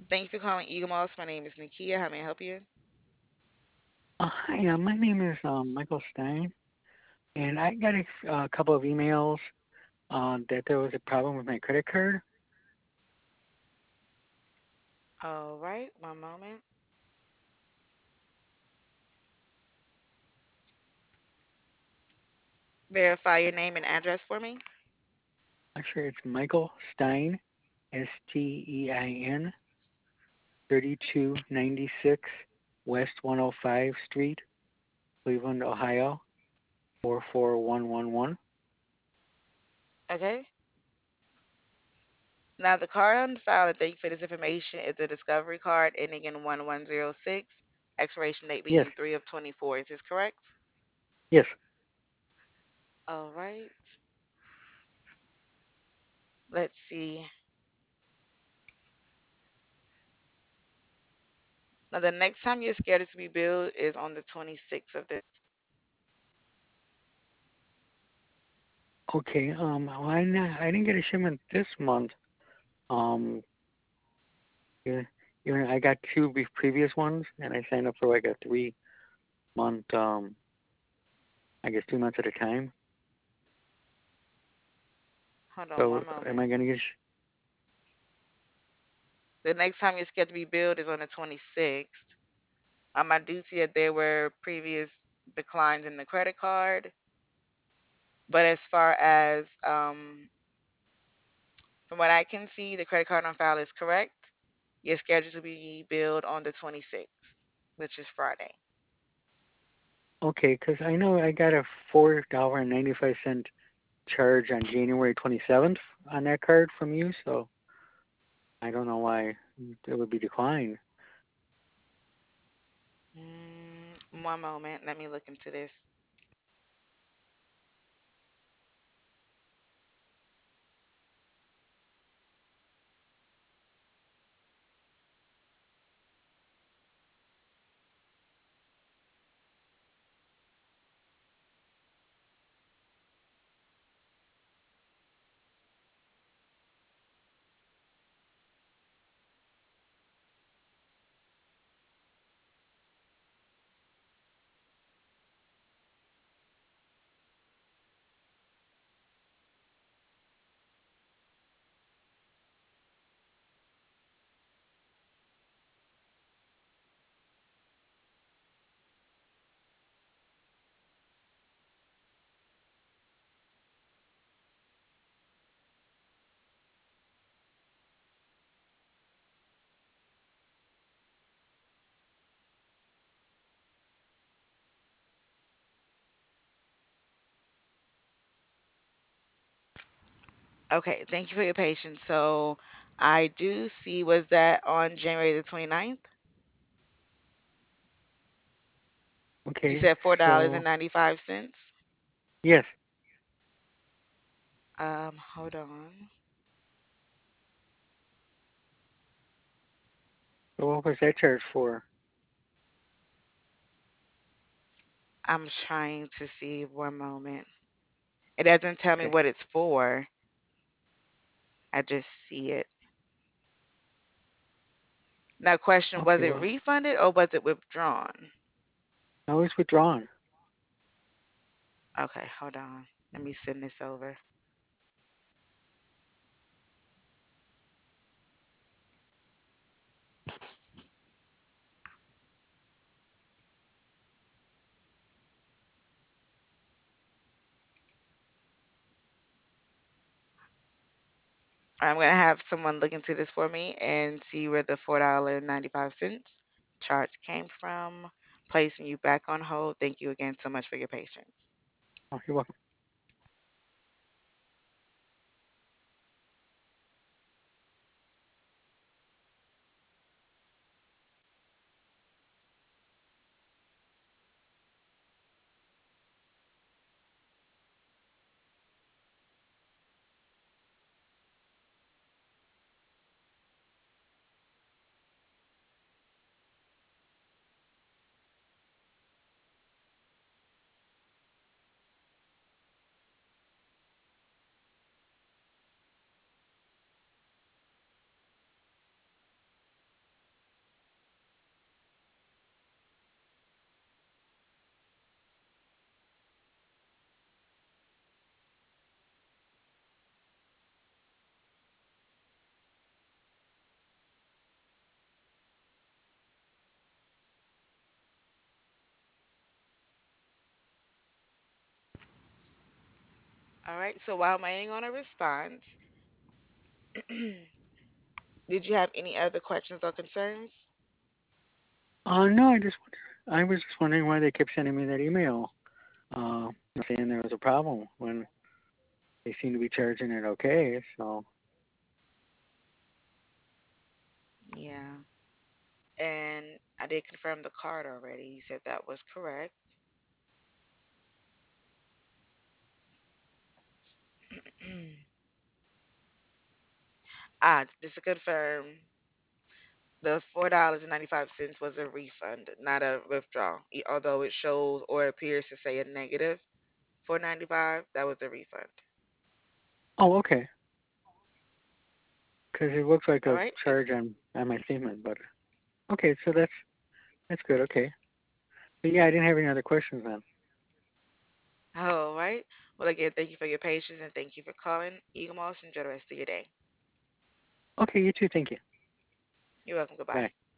Thank you for calling Eagle Moss. My name is Nakia. How may I help you? Hi, my name is Michael Stein, and I got a couple of emails that there was a problem with my credit card. All right, one moment. Verify your name and address for me. Actually, it's Michael Stein, Stein, 3296 West 105 Street, Cleveland, Ohio, 44111. Okay. Now, the card on file, and thank you for this information, is a Discovery card ending in 1106, expiration date Yes, being 3 of 24. Is this correct? yes. All right. Let's see. Now, the next time you're scheduled to be billed is on the 26th of this. Okay. Well, I didn't get a shipment this month. Um, yeah, I got two previous ones, and I signed up for like a 3 month, I guess 2 months at a time. Hold on So one am moment. I gonna get? The next time you're scheduled to be billed is on the 26th. I do see that there were previous declines in the credit card, but as far as from what I can see, the credit card on file is correct. You're scheduled to be billed on the 26th, which is Friday. Okay, because I know I got a $4.95 charge on January 27th on that card from you, so I don't know why it would be declined. One moment. Let me look into this. Okay, thank you for your patience. So I do see, was that on January the 29th? You Okay, said so $4.95. yes, Hold on. so what was that charge for? I'm trying to see one moment. It doesn't tell me Okay, what it's for. I just see it. Now, question, was okay, it well, refunded or was it withdrawn? no, it's withdrawn. Okay, hold on. Let me send this over. I'm going to have someone look into this for me and see where the $4.95 charge came from. Placing you back on hold. Thank you again so much for your patience. Oh, you're welcome. All right. So while I'm waiting on a response, did you have any other questions or concerns? No, I was just wondering why they kept sending me that email, saying there was a problem when they seem to be charging it okay. So, Yeah. And I did confirm the card already. You said that was correct. Just to confirm, the $4.95 was a refund, not a withdrawal. Although it shows or appears to say a negative 4.95, that was a refund. oh, okay, because it looks like All a right. charge on my statement, but okay, so that's good. Okay, but yeah, I didn't have any other questions then. All right. Well, again, thank you for your patience and thank you for calling Eagle Moss. Enjoy the rest of your day. Okay, you too. Thank you. You're welcome. Goodbye. Bye.